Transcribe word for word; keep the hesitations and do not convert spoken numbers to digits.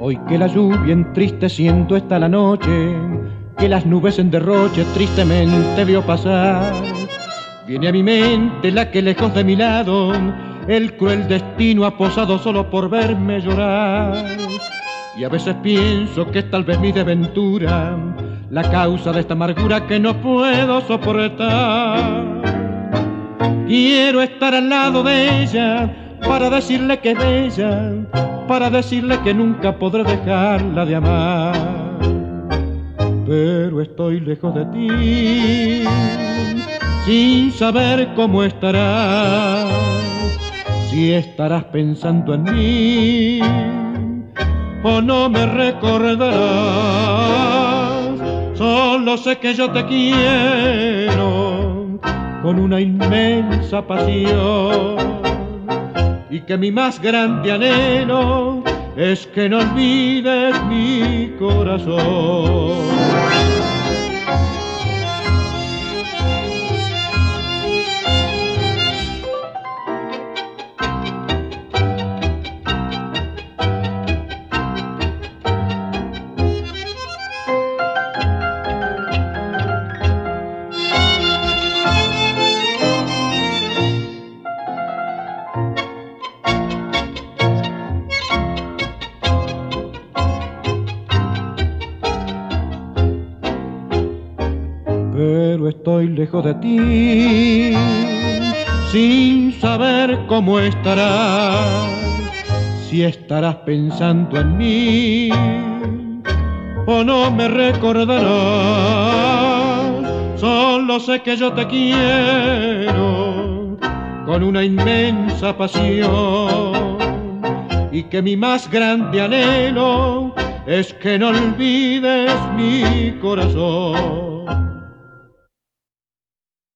Hoy que la lluvia entristeciendo está la noche, que las nubes en derroche tristemente vio pasar, viene a mi mente la que lejos de mi lado el cruel destino ha posado solo por verme llorar. Y a veces pienso que es tal vez mi desventura la causa de esta amargura que no puedo soportar. Quiero estar al lado de ella para decirle que es bella, para decirle que nunca podré dejarla de amar. Pero estoy lejos de ti, sin saber cómo estarás, si estarás pensando en mí o no me recordarás. Solo sé que yo te quiero con una inmensa pasión y que mi más grande anhelo es que no olvides mi corazón. Pero estoy lejos de ti, sin saber cómo estarás, si estarás pensando en mí o no me recordarás. Solo sé que yo te quiero con una inmensa pasión y que mi más grande anhelo es que no olvides mi corazón.